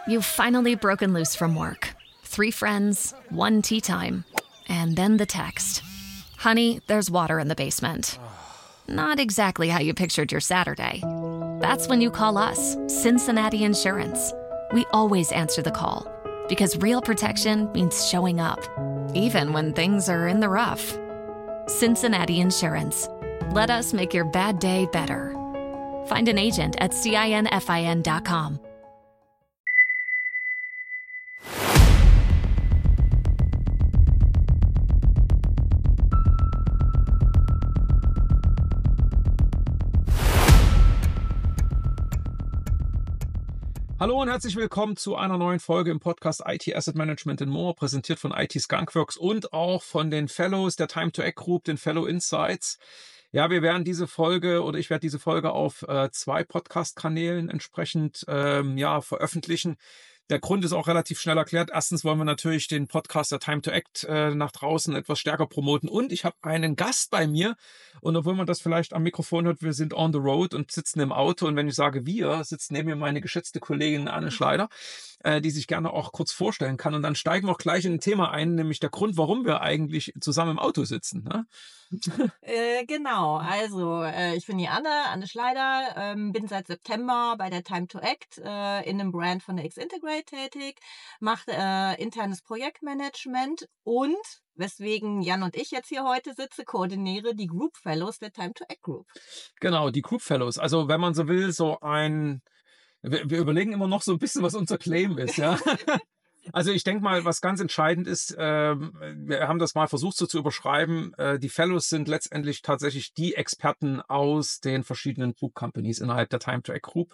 You've finally broken loose from work. 3 friends, 1 tea time, and then the text. Honey, there's water in the basement. Not exactly how you pictured your Saturday. That's when you call us, Cincinnati Insurance. We always answer the call because real protection means showing up, even when things are in the rough. Cincinnati Insurance. Let us make your bad day better. Find an agent at CINFIN.com. Hallo und herzlich willkommen zu einer neuen Folge im Podcast IT Asset Management and More, präsentiert von IT Skunkworks und auch von den Fellows der Time to Act Group, den Fellow Insights. Ja, ich werde diese Folge auf 2 Podcast-Kanälen entsprechend veröffentlichen. Der Grund ist auch relativ schnell erklärt. Erstens wollen wir natürlich den Podcast der Time to Act nach draußen etwas stärker promoten. Und ich habe einen Gast bei mir. Und obwohl man das vielleicht am Mikrofon hört, wir sind on the road und sitzen im Auto. Und wenn ich sage wir, sitzt neben mir meine geschätzte Kollegin Anne Schleider, die sich gerne auch kurz vorstellen kann. Und dann steigen wir auch gleich in ein Thema ein, nämlich der Grund, warum wir eigentlich zusammen im Auto sitzen. Ne? Genau, also ich bin die Anne Schleider, bin seit September bei der Time to Act in einem Brand von der X-Integrate tätig, mache internes Projektmanagement und, weswegen Jan und ich jetzt hier heute sitze, koordiniere die Group Fellows der Time to Act Group. Genau, die Group Fellows, also wenn man so will, wir überlegen immer noch so ein bisschen, was unser Claim ist, ja. Also ich denke mal, was ganz entscheidend ist, wir haben das mal versucht so zu überschreiben, die Fellows sind letztendlich tatsächlich die Experten aus den verschiedenen Group Companies innerhalb der Time to Act Group.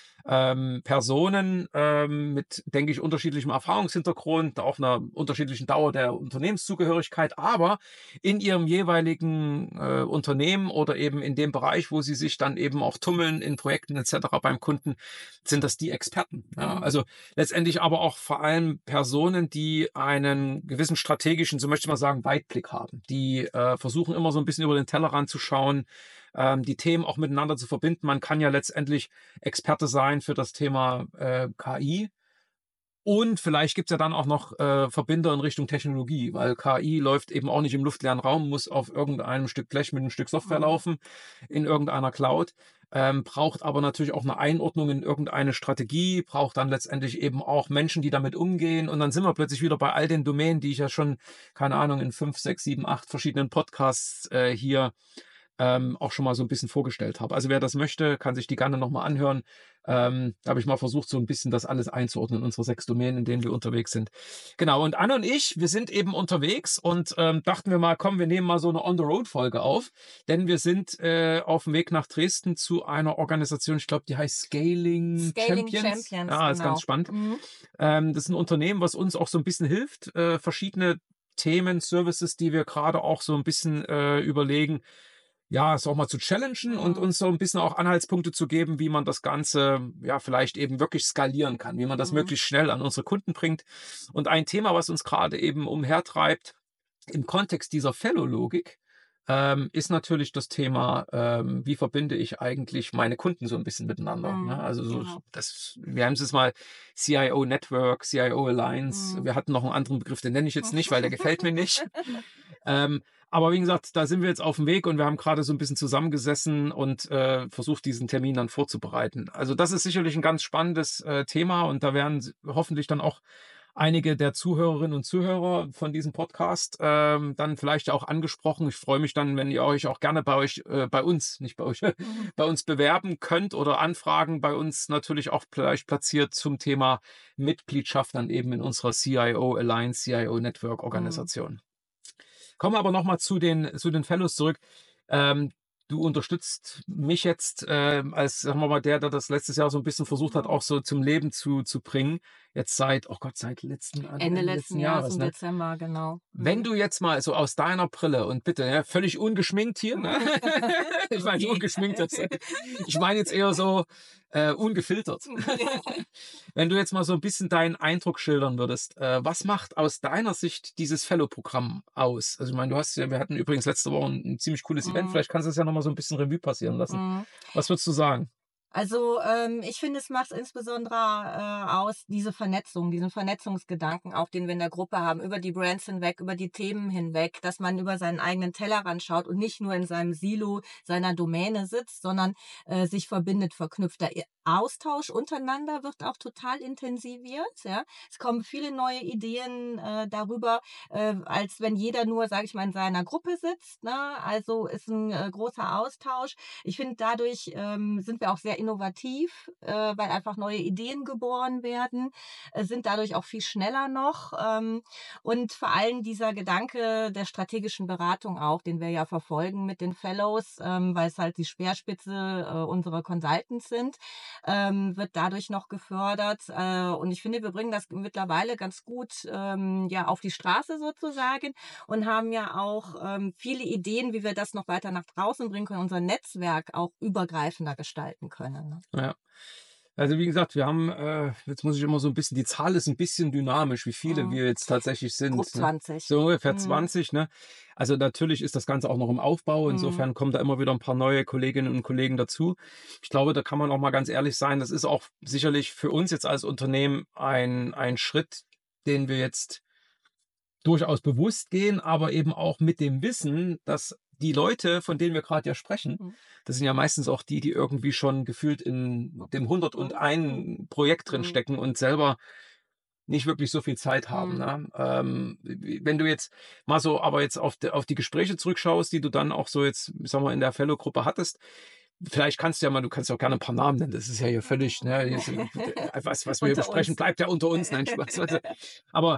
Personen mit, denke ich, unterschiedlichem Erfahrungshintergrund, auch einer unterschiedlichen Dauer der Unternehmenszugehörigkeit, aber in ihrem jeweiligen Unternehmen oder eben in dem Bereich, wo sie sich dann eben auch tummeln in Projekten etc. beim Kunden, sind das die Experten. Ja? Also letztendlich aber auch vor allem Personen, die einen gewissen strategischen, so möchte ich mal sagen, Weitblick haben, die versuchen immer so ein bisschen über den Tellerrand zu schauen, die Themen auch miteinander zu verbinden. Man kann ja letztendlich Experte sein für das Thema KI. Und vielleicht gibt es ja dann auch noch Verbinder in Richtung Technologie, weil KI läuft eben auch nicht im luftleeren Raum, muss auf irgendeinem Stück Blech mit einem Stück Software laufen, in irgendeiner Cloud, braucht aber natürlich auch eine Einordnung in irgendeine Strategie, braucht dann letztendlich eben auch Menschen, die damit umgehen. Und dann sind wir plötzlich wieder bei all den Domänen, die ich ja schon, keine Ahnung, in 5, 6, 7, 8 verschiedenen Podcasts hier auch schon mal so ein bisschen vorgestellt habe. Also wer das möchte, kann sich die gerne nochmal anhören. Da habe ich mal versucht, so ein bisschen das alles einzuordnen, unsere 6 Domänen, in denen wir unterwegs sind. Genau, und Anne und ich, wir sind eben unterwegs und dachten wir mal, komm, wir nehmen mal so eine On-the-Road-Folge auf, denn wir sind auf dem Weg nach Dresden zu einer Organisation, ich glaube, die heißt Scaling Champions. Ja, ist ganz spannend. Das ist ein Unternehmen, was uns auch so ein bisschen hilft, verschiedene Themen, Services, die wir gerade auch so ein bisschen überlegen, ja, es auch mal zu challengen und uns so ein bisschen auch Anhaltspunkte zu geben, wie man das Ganze ja vielleicht eben wirklich skalieren kann, wie man das möglichst schnell an unsere Kunden bringt. Und ein Thema, was uns gerade eben umhertreibt im Kontext dieser Fellow-Logik, ist natürlich das Thema, wie verbinde ich eigentlich meine Kunden so ein bisschen miteinander. Ne? Also wir haben es jetzt mal CIO Network, CIO Alliance, wir hatten noch einen anderen Begriff, den nenne ich jetzt nicht, weil der gefällt mir nicht. Aber wie gesagt, da sind wir jetzt auf dem Weg und wir haben gerade so ein bisschen zusammengesessen und versucht, diesen Termin dann vorzubereiten. Also das ist sicherlich ein ganz spannendes Thema und da werden hoffentlich dann auch einige der Zuhörerinnen und Zuhörer von diesem Podcast dann vielleicht auch angesprochen. Ich freue mich dann, wenn ihr euch auch gerne bei uns bewerben könnt oder Anfragen bei uns natürlich auch vielleicht platziert zum Thema Mitgliedschaft dann eben in unserer CIO Alliance, CIO Network Organisation. Kommen wir aber nochmal zu den Fellows zurück. Du unterstützt mich jetzt als, sagen wir mal, der das letztes Jahr so ein bisschen versucht hat, auch so zum Leben zu bringen. Jetzt seit Ende letzten Jahres, im ne? Dezember, genau. Wenn du jetzt mal so aus deiner Brille und bitte, ja, völlig ungeschminkt hier, ne? Ich meine ungeschminkt, ich meine jetzt eher so ungefiltert. Wenn du jetzt mal so ein bisschen deinen Eindruck schildern würdest, was macht aus deiner Sicht dieses Fellow-Programm aus? Also ich meine, wir hatten übrigens letzte Woche ein ziemlich cooles Event, vielleicht kannst du es ja nochmal so ein bisschen Revue passieren lassen. Was würdest du sagen? Also, ich finde, es macht insbesondere aus, diese Vernetzung, diesen Vernetzungsgedanken auch, den wir in der Gruppe haben, über die Brands hinweg, über die Themen hinweg, dass man über seinen eigenen Tellerrand schaut und nicht nur in seinem Silo seiner Domäne sitzt, sondern sich verbindet, verknüpft. Der Austausch untereinander wird auch total intensiviert. Ja? Es kommen viele neue Ideen darüber, als wenn jeder nur, sage ich mal, in seiner Gruppe sitzt. Ne? Also ist ein großer Austausch. Ich finde, dadurch sind wir auch sehr innovativ, weil einfach neue Ideen geboren werden, sind dadurch auch viel schneller noch. Und vor allem dieser Gedanke der strategischen Beratung auch, den wir ja verfolgen mit den Fellows, weil es halt die Speerspitze unserer Consultants sind, wird dadurch noch gefördert. Und ich finde, wir bringen das mittlerweile ganz gut ja, auf die Straße sozusagen und haben ja auch viele Ideen, wie wir das noch weiter nach draußen bringen können, unser Netzwerk auch übergreifender gestalten können. Ne? Ja. Also wie gesagt, wir haben, jetzt muss ich immer so ein bisschen, die Zahl ist ein bisschen dynamisch, wie viele wir jetzt tatsächlich Grob sind. Ne? 20. So ungefähr Mhm. 20. Ne? Also natürlich ist das Ganze auch noch im Aufbau. Insofern kommen da immer wieder ein paar neue Kolleginnen und Kollegen dazu. Ich glaube, da kann man auch mal ganz ehrlich sein, das ist auch sicherlich für uns jetzt als Unternehmen ein Schritt, den wir jetzt durchaus bewusst gehen, aber eben auch mit dem Wissen, dass die Leute, von denen wir gerade ja sprechen, das sind ja meistens auch die, die irgendwie schon gefühlt in dem 101 Projekt drin stecken und selber nicht wirklich so viel Zeit haben. Ne? Wenn du jetzt mal so, aber jetzt auf die Gespräche zurückschaust, die du dann auch so jetzt, sag mal, in der Fellow-Gruppe hattest, vielleicht kannst du ja mal, du kannst auch gerne ein paar Namen nennen, das ist ja hier völlig, ne, jetzt, was wir hier Unter besprechen, uns. bleibt ja unter uns, nein, Spaß. Aber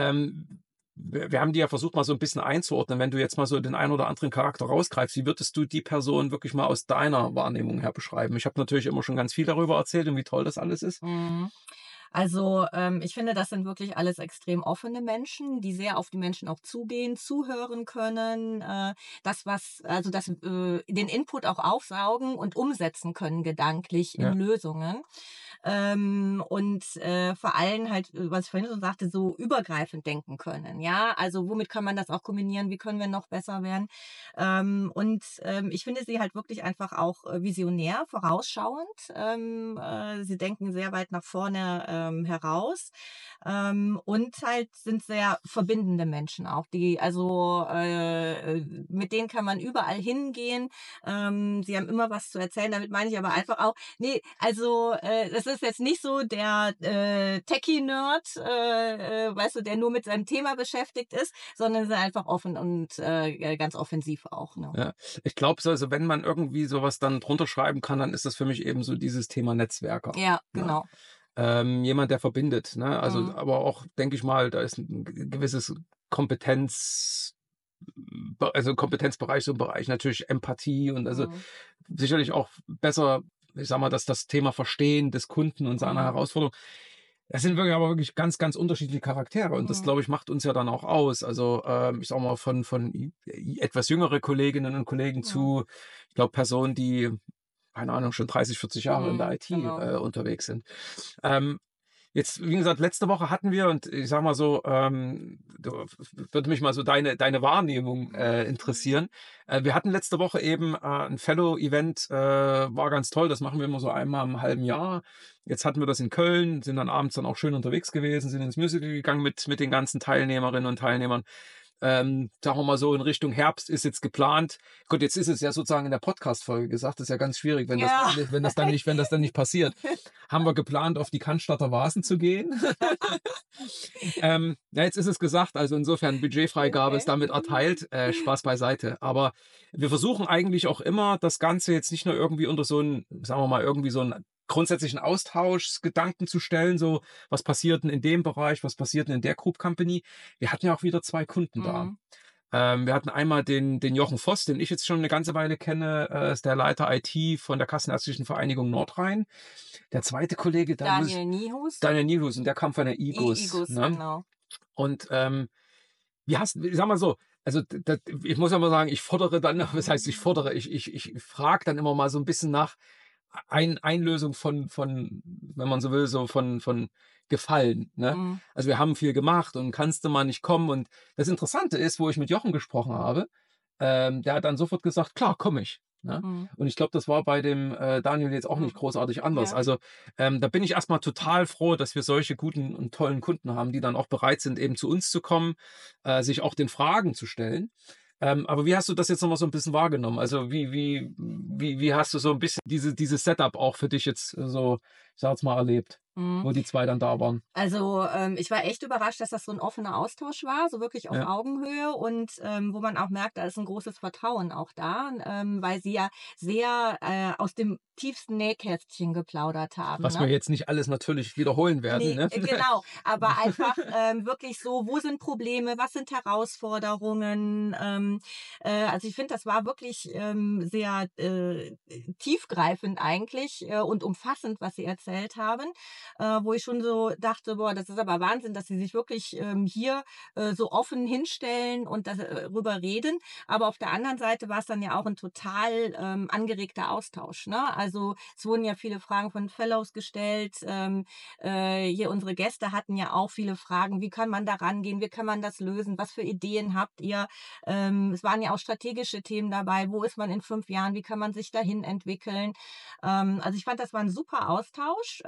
wir haben die ja versucht, mal so ein bisschen einzuordnen. Wenn du jetzt mal so den einen oder anderen Charakter rausgreifst, wie würdest du die Person wirklich mal aus deiner Wahrnehmung her beschreiben? Ich habe natürlich immer schon ganz viel darüber erzählt und wie toll das alles ist. Mhm. Also, ich finde, das sind wirklich alles extrem offene Menschen, die sehr auf die Menschen auch zugehen, zuhören können, den Input auch aufsaugen und umsetzen können gedanklich in Ja. Lösungen. Und vor allem halt, was ich vorhin schon sagte, so übergreifend denken können. Ja, also womit kann man das auch kombinieren? Wie können wir noch besser werden? Ich finde sie halt wirklich einfach auch visionär, vorausschauend. Sie denken sehr weit nach vorne heraus und halt sind sehr verbindende Menschen auch, die also mit denen kann man überall hingehen. Sie haben immer was zu erzählen. Damit meine ich aber einfach auch, nee, also das ist jetzt nicht so der Techie-Nerd, weißt du, der nur mit seinem Thema beschäftigt ist, sondern sind einfach offen und ganz offensiv auch. Ne? Ja, ich glaube, also wenn man irgendwie sowas dann drunter schreiben kann, dann ist das für mich eben so dieses Thema Netzwerker. Ja, Ne? genau. Jemand, der verbindet. Ne? Also, aber auch, denke ich mal, da ist ein gewisses Kompetenzbereich, so ein Bereich natürlich Empathie und also sicherlich auch besser, ich sag mal, dass das Thema Verstehen des Kunden und seiner Herausforderung. Das sind wirklich aber wirklich ganz, ganz unterschiedliche Charaktere und das, glaube ich, macht uns ja dann auch aus. Also ich sag mal, von etwas jüngere Kolleginnen und Kollegen zu, ich glaube, Personen, die, keine Ahnung, schon 30, 40 Jahre in der IT Genau. unterwegs sind. Jetzt, wie gesagt, letzte Woche hatten wir, und ich sag mal so, würde mich mal so deine Wahrnehmung interessieren. Wir hatten letzte Woche eben ein Fellow-Event, war ganz toll, das machen wir immer so einmal im halben Jahr. Jetzt hatten wir das in Köln, sind dann abends dann auch schön unterwegs gewesen, sind ins Musical gegangen mit den ganzen Teilnehmerinnen und Teilnehmern. Sagen wir mal so, in Richtung Herbst ist jetzt geplant. Gut, jetzt ist es ja sozusagen in der Podcast-Folge gesagt, das ist ja ganz schwierig, wenn das dann nicht passiert. Haben wir geplant, auf die Cannstatter Vasen zu gehen. Ja, jetzt ist es gesagt, also insofern Budgetfreigabe ist damit erteilt. Spaß beiseite. Aber wir versuchen eigentlich auch immer, das Ganze jetzt nicht nur irgendwie unter so einen, sagen wir mal, irgendwie so einen grundsätzlichen Austauschgedanken zu stellen, so was passiert denn in dem Bereich, was passiert denn in der Group Company. Wir hatten ja auch wieder 2 Kunden da. Wir hatten einmal den Jochen Voss, den ich jetzt schon eine ganze Weile kenne, ist der Leiter IT von der Kassenärztlichen Vereinigung Nordrhein. Der zweite Kollege, Daniel Niehus. Daniel Niehus, und der kam von der IGUS. Ne? Genau. Und ich sag mal so, also ich muss ja mal sagen, ich fordere dann, was heißt ich fordere, ich frage dann immer mal so ein bisschen nach Einlösung von, wenn man so will, so von Gefallen. Ne? Also wir haben viel gemacht und kannst du mal nicht kommen. Und das Interessante ist, wo ich mit Jochen gesprochen habe, der hat dann sofort gesagt, klar, komme ich. Ne? Mhm. Und ich glaube, das war bei dem Daniel jetzt auch nicht großartig anders. Ja. Also da bin ich erstmal total froh, dass wir solche guten und tollen Kunden haben, die dann auch bereit sind, eben zu uns zu kommen, sich auch den Fragen zu stellen. Aber wie hast du das jetzt nochmal so ein bisschen wahrgenommen? Also wie hast du so ein bisschen dieses Setup auch für dich jetzt so, ich sag jetzt mal, erlebt, Mhm. wo die zwei dann da waren? Also, ich war echt überrascht, dass das so ein offener Austausch war, so wirklich auf Ja. Augenhöhe und, wo man auch merkt, da ist ein großes Vertrauen auch da, weil sie ja sehr, aus dem tiefsten Nähkästchen geplaudert haben, Was ne? wir jetzt nicht alles natürlich wiederholen werden, Ne, ne? genau, aber einfach, wirklich so, wo sind Probleme, was sind Herausforderungen? Also, ich finde, das war wirklich, sehr, tiefgreifend eigentlich, und umfassend, was sie erzählt haben, wo ich schon so dachte: „Boah, das ist aber Wahnsinn, dass sie sich wirklich, hier, so offen hinstellen und darüber reden.“ Aber auf der anderen Seite war es dann ja auch ein total, angeregter Austausch, ne? Also, es wurden ja viele Fragen von Fellows gestellt, hier unsere Gäste hatten ja auch viele Fragen. Wie kann man da rangehen? Wie kann man das lösen? Was für Ideen habt ihr? Es waren ja auch strategische Themen dabei. Wo ist man in 5 Jahren? Wie kann man sich dahin entwickeln? Also ich fand, das war ein super Austausch.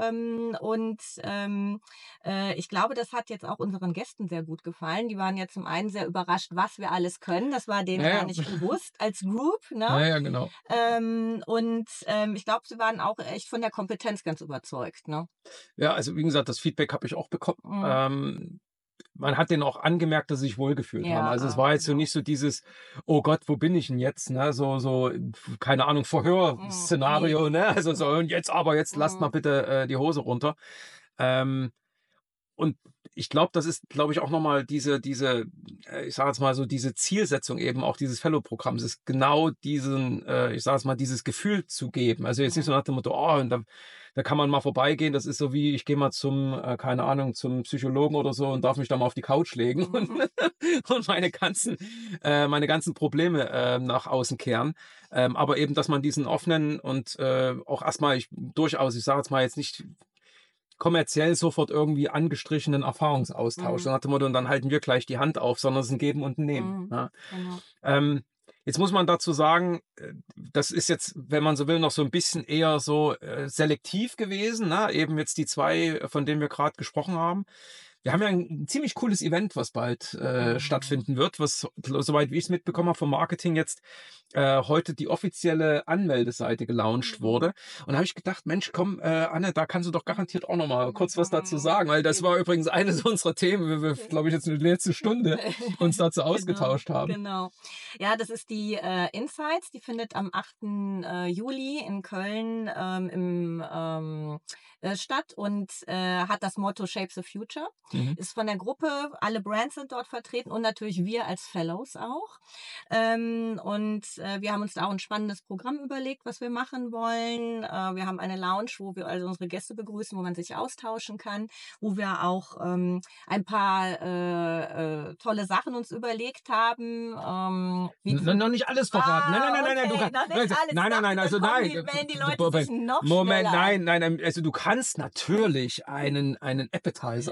Ich glaube, das hat jetzt auch unseren Gästen sehr gut gefallen. Die waren ja zum einen sehr überrascht, was wir alles können. Das war denen Ja, gar ja. nicht bewusst als Group, ne? Ja, ja, genau. Ich glaube, sie waren auch echt von der Kompetenz ganz überzeugt, ne? Ja, also wie gesagt, das Feedback habe ich auch bekommen. Mhm. Man hat denen auch angemerkt, dass sie sich wohlgefühlt haben. Also es Ja, war jetzt so genau. nicht so dieses, oh Gott, wo bin ich denn jetzt? Ne? So, keine Ahnung, Ne. Verhörszenario, ne? Also so, und jetzt lasst mal Mhm. bitte die Hose runter. Ähm, und ich glaube, das ist, glaube ich, auch nochmal ich sage jetzt mal so, diese Zielsetzung eben auch dieses Fellow-Programms ist genau ich sage jetzt mal, dieses Gefühl zu geben. Also jetzt nicht so Mhm. nach dem Motto, oh, und da kann man mal vorbeigehen. Das ist so wie, ich gehe mal keine Ahnung, zum Psychologen oder so und darf mich da mal auf die Couch legen und, Mhm. und meine ganzen Probleme nach außen kehren. Aber eben, dass man diesen offenen und auch erstmal durchaus, ich sage jetzt mal jetzt nicht kommerziell sofort irgendwie angestrichenen Erfahrungsaustausch. So Mhm. nach dem Motto, und dann halten wir gleich die Hand auf, sondern es ist ein Geben und ein Nehmen. Mhm. Ja. Genau. Jetzt muss man dazu sagen, das ist jetzt, wenn man so will, noch so ein bisschen eher so selektiv gewesen. Ne? Eben jetzt die zwei, von denen wir gerade gesprochen haben. Wir haben ja ein ziemlich cooles Event, was bald Mhm. stattfinden wird, was, soweit wie ich es mitbekommen habe vom Marketing jetzt, heute die offizielle Anmeldeseite gelauncht Mhm. wurde. Und da habe ich gedacht, Mensch, komm, Anne, da kannst du doch garantiert auch noch mal kurz was dazu Mhm. sagen, weil das war Gen übrigens eines unserer Themen, wir glaube ich, jetzt in der letzten Stunde uns dazu Genau, ausgetauscht haben. genau. Ja, das ist die, Insights, die findet am 8. Juli in Köln, statt und, hat das Motto „Shape the Future“. Mhm. Ist von der Gruppe, alle Brands sind dort vertreten und natürlich wir als Fellows auch. Wir haben uns da auch ein spannendes Programm überlegt, was wir machen wollen. Wir haben eine Lounge, wo wir also unsere Gäste begrüßen, wo man sich austauschen kann, wo wir auch, ein paar, tolle Sachen uns überlegt haben, wie Noch nicht alles verraten. Nein, du okay, kannst, noch nicht alles. Ich dachte, dann also kommen nein. melden die Leute sich noch Moment, schneller an. nein, also du kannst natürlich einen Appetizer.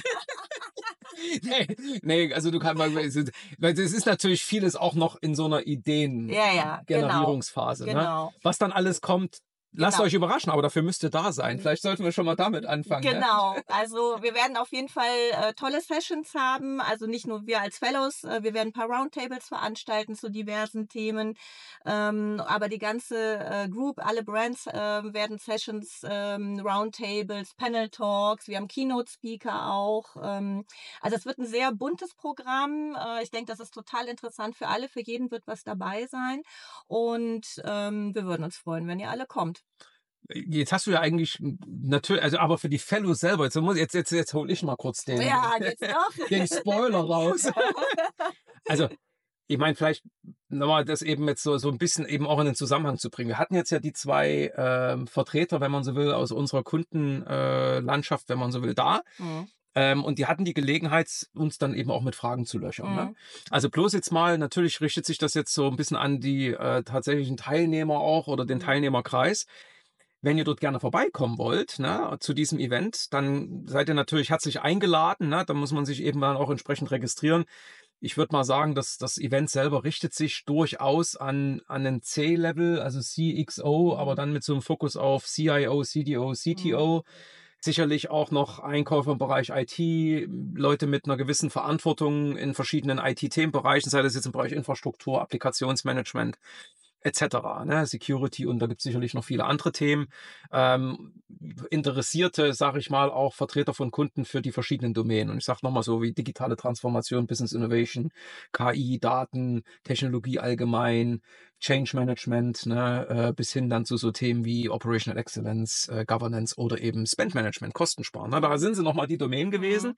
Nee, also du kannst, weil das ist natürlich vieles auch noch in so einer Ja, ja, genau, Ideengenerierungsphase, ne? genau, Was dann alles kommt, lasst genau. euch überraschen, aber dafür müsst ihr da sein. Vielleicht sollten wir schon mal damit anfangen, ne? Genau, also wir werden auf jeden Fall tolle Sessions haben. Also nicht nur wir als Fellows, wir werden ein paar Roundtables veranstalten zu diversen Themen. Aber die ganze Group, alle Brands werden Sessions, Roundtables, Panel Talks, wir haben Keynote Speaker auch. Also es wird ein sehr buntes Programm. Ich denke, das ist total interessant für alle. Für jeden wird was dabei sein. Und wir würden uns freuen, wenn ihr alle kommt. Jetzt hast du ja eigentlich natürlich, also aber für die Fellows selber, jetzt hole ich mal kurz Ja, jetzt doch. den Spoiler raus. Also, ich meine, vielleicht nochmal das eben jetzt so ein bisschen eben auch in den Zusammenhang zu bringen. Wir hatten jetzt ja die zwei Vertreter, wenn man so will, aus unserer Kundenlandschaft, wenn man so will, da. Mhm. Und die hatten die Gelegenheit, uns dann eben auch mit Fragen zu löchern. Ne? Mhm. Also bloß jetzt mal, natürlich richtet sich das jetzt so ein bisschen an die tatsächlichen Teilnehmer auch oder den Mhm. Teilnehmerkreis. Wenn ihr dort gerne vorbeikommen wollt, ne, zu diesem Event, dann seid ihr natürlich herzlich eingeladen. Ne? Da muss man sich eben dann auch entsprechend registrieren. Ich würde mal sagen, dass das Event selber richtet sich durchaus an einen C-Level, also CXO, aber dann mit so einem Fokus auf CIO, CDO, CTO. Sicherlich auch noch Einkäufer im Bereich IT, Leute mit einer gewissen Verantwortung in verschiedenen IT-Themenbereichen, sei das jetzt im Bereich Infrastruktur, Applikationsmanagement etc., ne? Security, und da gibt es sicherlich noch viele andere Themen. Interessierte, sage ich mal, auch Vertreter von Kunden für die verschiedenen Domänen. Und ich sage nochmal so wie digitale Transformation, Business Innovation, KI, Daten, Technologie allgemein, Change Management, ne, bis hin dann zu so Themen wie Operational Excellence, Governance oder eben Spend Management, Kostensparen. Ne? Da sind sie nochmal die Domänen gewesen.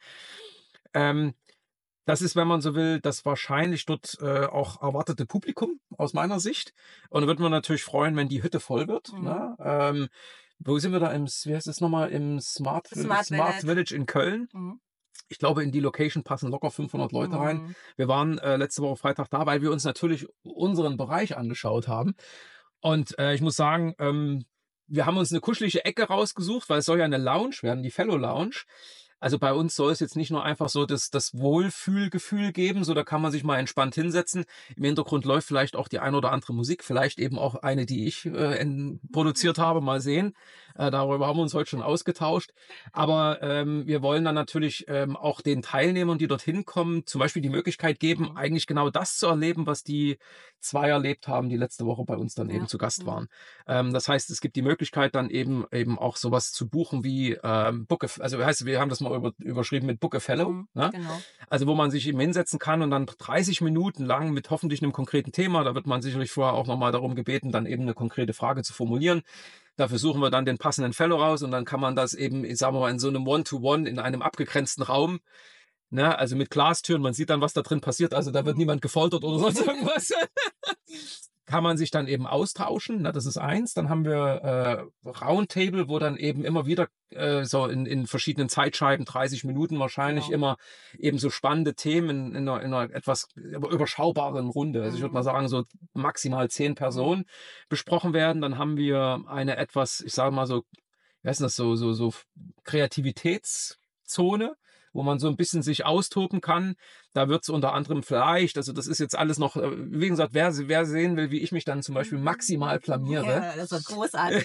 Das ist, wenn man so will, das wahrscheinlich dort auch erwartete Publikum aus meiner Sicht. Und da würde man natürlich freuen, wenn die Hütte voll wird. Ne? Wo sind wir da? Wie heißt es nochmal? Im Smart Village in Köln. Ich glaube, in die Location passen locker 500 Leute rein. Wir waren letzte Woche Freitag da, weil wir uns natürlich unseren Bereich angeschaut haben. Und ich muss sagen, wir haben uns eine kuschelige Ecke rausgesucht, weil es soll ja eine Lounge werden, die Fellow Lounge. Also bei uns soll es jetzt nicht nur einfach so das Wohlfühlgefühl geben, so da kann man sich mal entspannt hinsetzen. Im Hintergrund läuft vielleicht auch die ein oder andere Musik, vielleicht eben auch eine, die ich produziert habe, mal sehen. Darüber haben wir uns heute schon ausgetauscht. Aber wir wollen dann natürlich auch den Teilnehmern, die dorthin kommen, zum Beispiel die Möglichkeit geben, eigentlich genau das zu erleben, was die zwei erlebt haben, die letzte Woche bei uns dann eben zu Gast waren. Das heißt, es gibt die Möglichkeit dann eben auch sowas zu buchen wie wir haben das mal überschrieben mit Book a Fellow. Ne? Genau. Also wo man sich eben hinsetzen kann und dann 30 Minuten lang mit hoffentlich einem konkreten Thema, da wird man sicherlich vorher auch nochmal darum gebeten, dann eben eine konkrete Frage zu formulieren. Dafür suchen wir dann den passenden Fellow raus und dann kann man das eben, sagen wir mal, in so einem One-to-One in einem abgegrenzten Raum, ne, also mit Glastüren, man sieht dann, was da drin passiert, also da wird niemand gefoltert oder sonst irgendwas. Kann man sich dann eben austauschen, ne, das ist eins. Dann haben wir Roundtable, wo dann eben immer wieder so in verschiedenen Zeitscheiben, 30 Minuten wahrscheinlich, immer eben so spannende Themen in einer etwas überschaubaren Runde. Also ich würde mal sagen, so maximal 10 Personen besprochen werden. Dann haben wir eine etwas, ich sage mal so, wie heißt das, so Kreativitätszone, wo man so ein bisschen sich austoben kann. Da wird es unter anderem vielleicht, also das ist jetzt alles noch, wie gesagt, wer sehen will, wie ich mich dann zum Beispiel maximal blamiere. Ja, das ist großartig.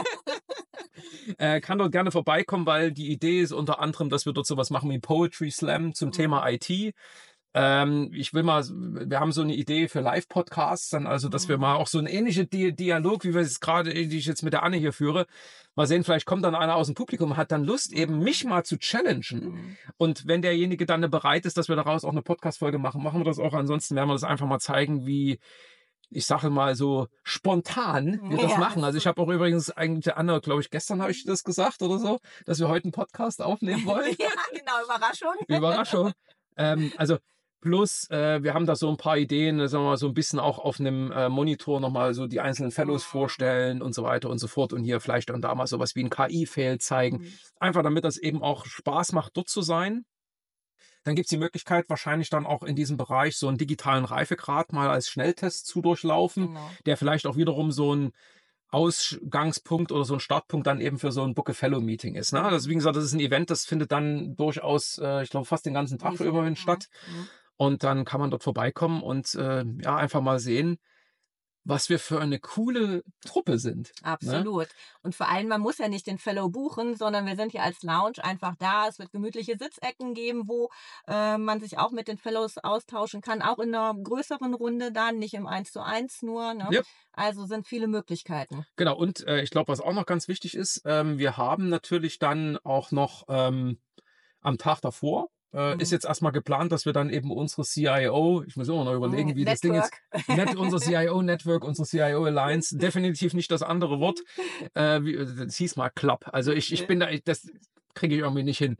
Kann dort gerne vorbeikommen, weil die Idee ist unter anderem, dass wir dort sowas machen wie Poetry Slam zum Thema IT. Wir haben so eine Idee für Live-Podcasts, dann also, dass wir mal auch so einen ähnlichen Dialog, wie wir es gerade, die ich jetzt mit der Anne hier führe, mal sehen, vielleicht kommt dann einer aus dem Publikum, hat dann Lust, eben mich mal zu challengen. Und wenn derjenige dann bereit ist, dass wir daraus auch eine Podcast-Folge machen, machen wir das auch. Ansonsten werden wir das einfach mal zeigen, wie, ich sage mal so, spontan wir das machen. Also ich habe auch übrigens eigentlich der Anne, glaube ich, gestern habe ich das gesagt oder so, dass wir heute einen Podcast aufnehmen wollen. Ja, genau, Überraschung. Überraschung. Also plus, wir haben da so ein paar Ideen, sagen wir mal, so ein bisschen auch auf einem Monitor nochmal so die einzelnen Fellows vorstellen und so weiter und so fort. Und hier vielleicht dann da mal sowas wie ein KI-Fail zeigen. Einfach damit das eben auch Spaß macht, dort zu sein. Dann gibt es die Möglichkeit, wahrscheinlich dann auch in diesem Bereich so einen digitalen Reifegrad mal als Schnelltest zu durchlaufen, der vielleicht auch wiederum so ein Ausgangspunkt oder so ein Startpunkt dann eben für so ein Book a Fellow Meeting ist. Ne? Also wie gesagt, das ist ein Event, das findet dann durchaus, ich glaube, fast den ganzen Tag über statt. Und dann kann man dort vorbeikommen und einfach mal sehen, was wir für eine coole Truppe sind. Absolut. Ne? Und vor allem, man muss ja nicht den Fellow buchen, sondern wir sind hier als Lounge einfach da. Es wird gemütliche Sitzecken geben, wo man sich auch mit den Fellows austauschen kann, auch in einer größeren Runde dann, nicht im 1:1 nur. Ne? Yep. Also sind viele Möglichkeiten. Genau, und ich glaube, was auch noch ganz wichtig ist, wir haben natürlich dann auch noch am Tag davor, ist jetzt erstmal geplant, dass wir dann eben unsere CIO, ich muss immer noch überlegen, wie das Ding ist, unser CIO-Network, unsere CIO-Alliance, definitiv nicht das andere Wort, das hieß mal Club, also ich bin da, das kriege ich irgendwie nicht hin.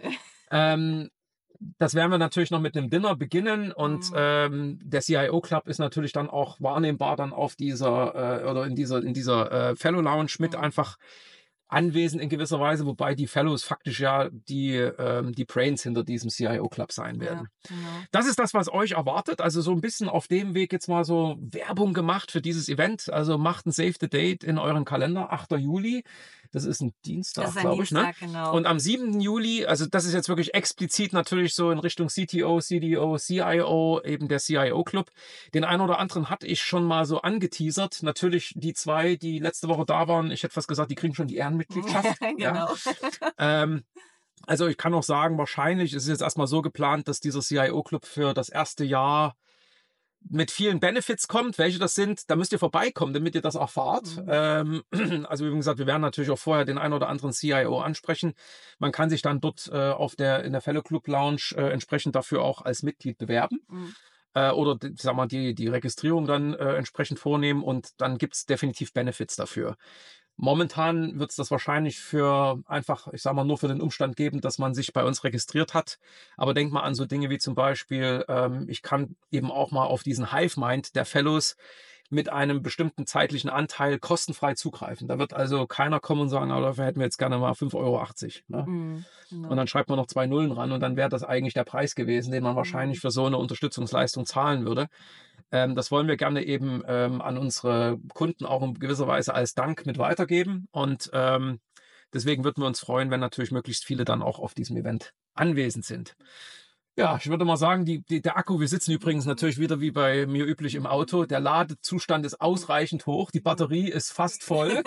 Das werden wir natürlich noch mit einem Dinner beginnen und der CIO-Club ist natürlich dann auch wahrnehmbar dann auf dieser oder in dieser Fellow Lounge mit einfach anwesend in gewisser Weise, wobei die Fellows faktisch ja die Brains hinter diesem CIO-Club sein werden. Ja, genau. Das ist das, was euch erwartet. Also so ein bisschen auf dem Weg jetzt mal so Werbung gemacht für dieses Event. Also macht ein Save the Date in euren Kalender, 8. Juli. Das ist ein Das Dienstag, ist ein glaube ich. Ne? Dienstag, genau. Und am 7. Juli, also das ist jetzt wirklich explizit natürlich so in Richtung CTO, CDO, CIO, eben der CIO-Club. Den einen oder anderen hatte ich schon mal so angeteasert. Natürlich die 2, die letzte Woche da waren, ich hätte fast gesagt, die kriegen schon die Ehrenmitgliedschaft. Ja. Genau. Also ich kann auch sagen, wahrscheinlich ist es jetzt erstmal so geplant, dass dieser CIO-Club für das erste Jahr mit vielen Benefits kommt. Welche das sind, da müsst ihr vorbeikommen, damit ihr das erfahrt. Also wie gesagt, wir werden natürlich auch vorher den einen oder anderen CIO ansprechen. Man kann sich dann dort in der Fellow Club Lounge entsprechend dafür auch als Mitglied bewerben. Oder sag mal, die Registrierung dann entsprechend vornehmen und dann gibt es definitiv Benefits dafür. Momentan wird es das wahrscheinlich für einfach, ich sag mal, nur für den Umstand geben, dass man sich bei uns registriert hat. Aber denk mal an so Dinge wie zum Beispiel, ich kann eben auch mal auf diesen Hive-Mind der Fellows mit einem bestimmten zeitlichen Anteil kostenfrei zugreifen. Da wird also keiner kommen und sagen, dafür hätten wir jetzt gerne mal 5,80 €. Ne? Genau. Und dann schreibt man noch 2 Nullen ran und dann wäre das eigentlich der Preis gewesen, den man wahrscheinlich für so eine Unterstützungsleistung zahlen würde. Das wollen wir gerne eben an unsere Kunden auch in gewisser Weise als Dank mit weitergeben. Und deswegen würden wir uns freuen, wenn natürlich möglichst viele dann auch auf diesem Event anwesend sind. Ja, ich würde mal sagen, der Akku, wir sitzen übrigens natürlich wieder wie bei mir üblich im Auto. Der Ladezustand ist ausreichend hoch. Die Batterie ist fast voll.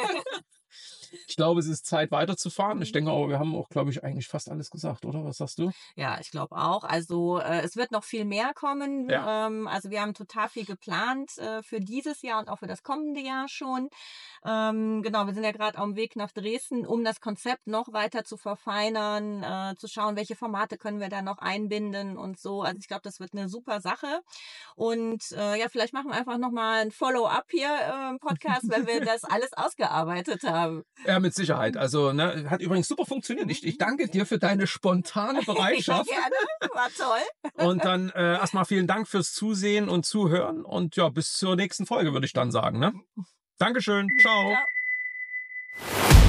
Ich glaube, es ist Zeit weiterzufahren. Ich denke aber, wir haben auch, glaube ich, eigentlich fast alles gesagt, oder? Was sagst du? Ja, ich glaube auch. Also es wird noch viel mehr kommen. Ja. Also wir haben total viel geplant für dieses Jahr und auch für das kommende Jahr schon. Genau, wir sind ja gerade auf dem Weg nach Dresden, um das Konzept noch weiter zu verfeinern, zu schauen, welche Formate können wir da noch einbinden und so. Also ich glaube, das wird eine super Sache. Und ja, vielleicht machen wir einfach nochmal ein Follow-up hier im Podcast, wenn wir das alles ausgearbeitet haben. Ja, mit Sicherheit. Also, ne, hat übrigens super funktioniert. Ich danke dir für deine spontane Bereitschaft. Ja, gerne, war toll. Und dann erstmal vielen Dank fürs Zusehen und Zuhören. Und ja, bis zur nächsten Folge, würde ich dann sagen. Ne? Dankeschön. Ciao. Ciao.